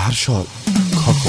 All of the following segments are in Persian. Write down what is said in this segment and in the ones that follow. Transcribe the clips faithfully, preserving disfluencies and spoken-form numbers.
فرشاد کاکو.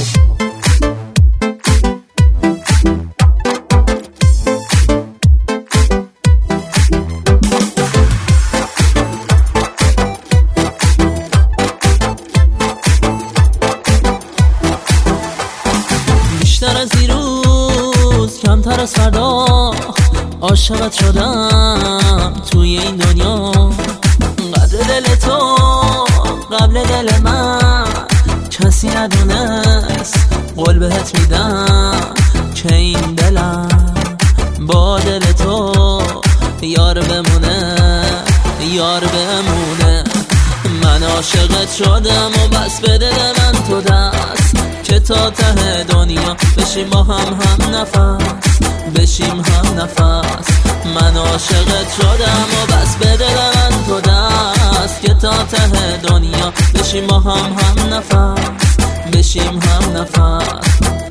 بیشتر از دیروز کمتر از فردا عاشقت شدم توی این دنیا. قدر دل تو قبل دل من کسی ندونست، قول بهت میدم که این دلم با دل تو یار بمونه، یار بمونه. من عاشقت شدم و بس به دل من تو دست که تا ته دنیا بشیم با هم هم نفس، بشیم هم نفس. من عاشقت شدم و بس به دل من تو دست که تا ته دنیا بشیم با هم هم نفس، بشیم هم نفس.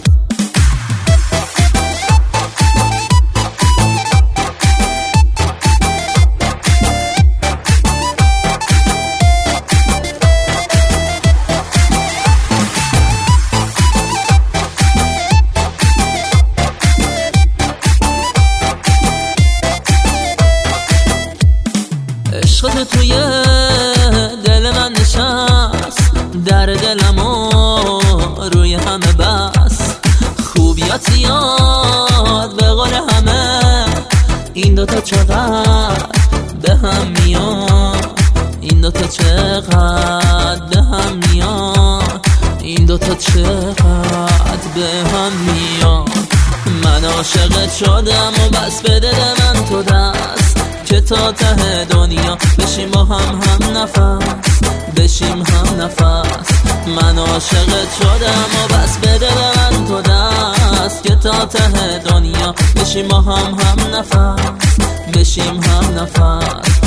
عشقت توی دل من نشست، در دلم و روی همه بس. خوبیات یاد به قول همه، این دوتا چقدر به هم میان، این دوتا چقدر به هم میان، این دوتا چقدر به هم میان. من عاشقت شدم و بس به دل من تو دست که تا ته دنیا بشیم با هم هم نفس، بشیم هم نفس. من عاشقت شدم و بس به دل من تو دست که تا ته دنیا بشیم با هم هم نفس، بشیم هم نفس.